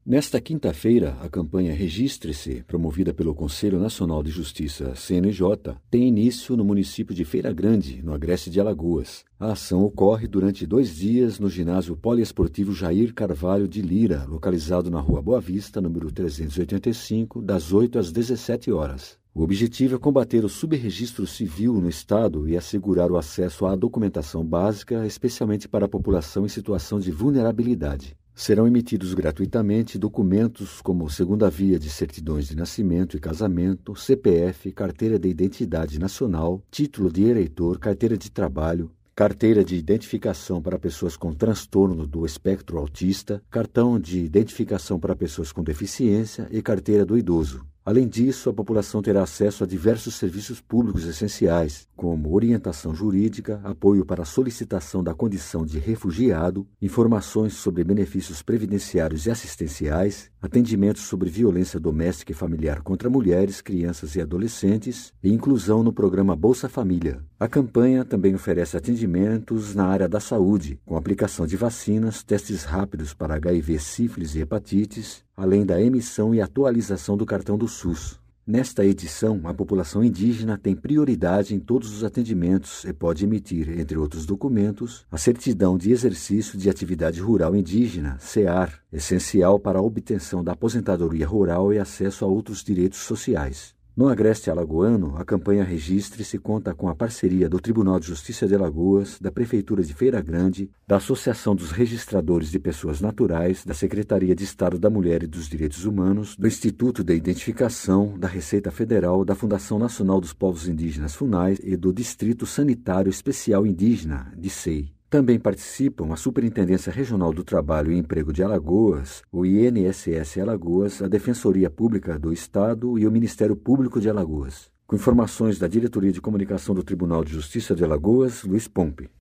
Nesta quinta-feira, a campanha Registre-se, promovida pelo Conselho Nacional de Justiça, CNJ, tem início no município de Feira Grande, no Agreste de Alagoas. A ação ocorre durante 2 dias no ginásio poliesportivo Jair Carvalho de Lira, localizado na Rua Boa Vista, número 385, das 8 às 17 horas. O objetivo é combater o subregistro civil no Estado e assegurar o acesso à documentação básica, especialmente para a população em situação de vulnerabilidade. Serão emitidos gratuitamente documentos como segunda via de certidões de nascimento e casamento, CPF, carteira de identidade nacional, título de eleitor, carteira de trabalho, carteira de identificação para pessoas com transtorno do espectro autista, cartão de identificação para pessoas com deficiência e carteira do idoso. Além disso, a população terá acesso a diversos serviços públicos essenciais, como orientação jurídica, apoio para a solicitação da condição de refugiado, informações sobre benefícios previdenciários e assistenciais, atendimentos sobre violência doméstica e familiar contra mulheres, crianças e adolescentes e inclusão no programa Bolsa Família. A campanha também oferece atendimentos na área da saúde, com aplicação de vacinas, testes rápidos para HIV, sífilis e hepatites, além da emissão e atualização do cartão do SUS. Nesta edição, a população indígena tem prioridade em todos os atendimentos e pode emitir, entre outros documentos, a certidão de exercício de atividade rural indígena, CEAR, essencial para a obtenção da aposentadoria rural e acesso a outros direitos sociais. No Agreste Alagoano, a campanha Registre-se conta com a parceria do Tribunal de Justiça de Alagoas, da Prefeitura de Feira Grande, da Associação dos Registradores de Pessoas Naturais, da Secretaria de Estado da Mulher e dos Direitos Humanos, do Instituto de Identificação, da Receita Federal, da Fundação Nacional dos Povos Indígenas FUNAI e do Distrito Sanitário Especial Indígena, DICEI. Também participam a Superintendência Regional do Trabalho e Emprego de Alagoas, o INSS Alagoas, a Defensoria Pública do Estado e o Ministério Público de Alagoas. Com informações da Diretoria de Comunicação do Tribunal de Justiça de Alagoas, Luiz Pompe.